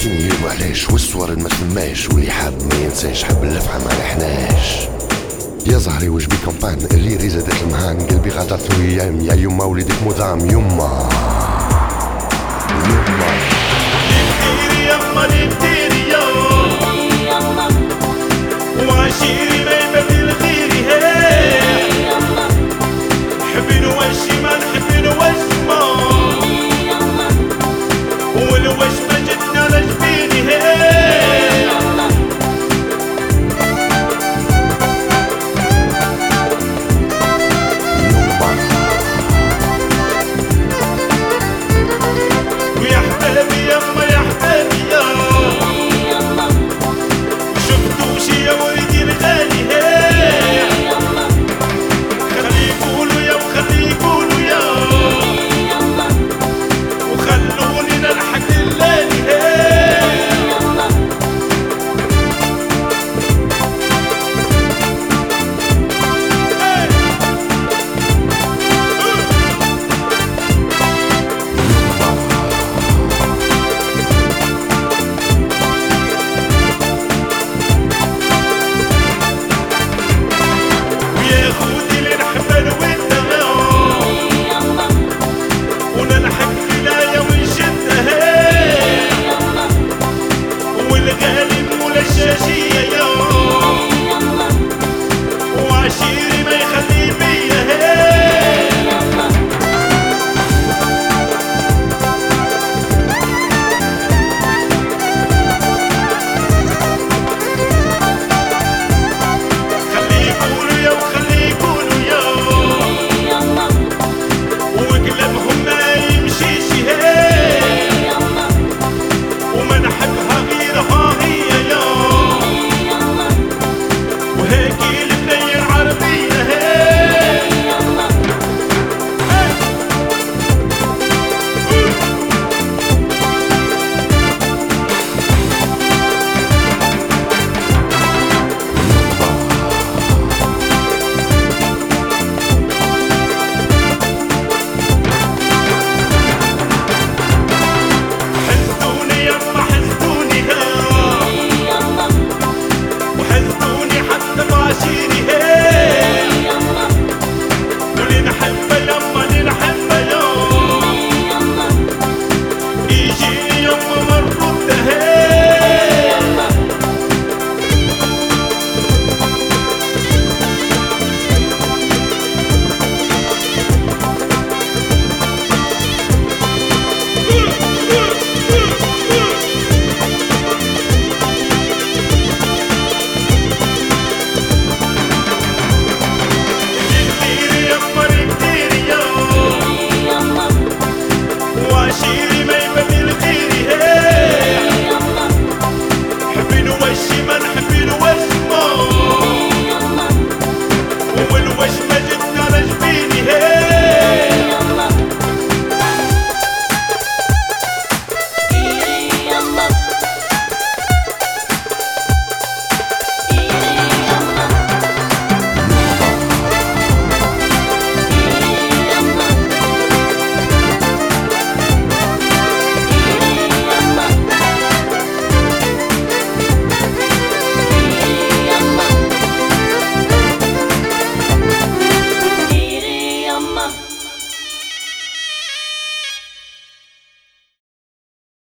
حكيني ليه وعلاش، والصور ما تلماش، واللي حاب ما ينساش، حب اللفحة ما لحناش. يا زهري وش بي كومبان اللي ريزدت المهان، قلبي غادرت ايام يا يما وليدك مدام يما يما للديري يما للديري يما وعشيري ما يبدل خيري هي حبي نوشي ما نحب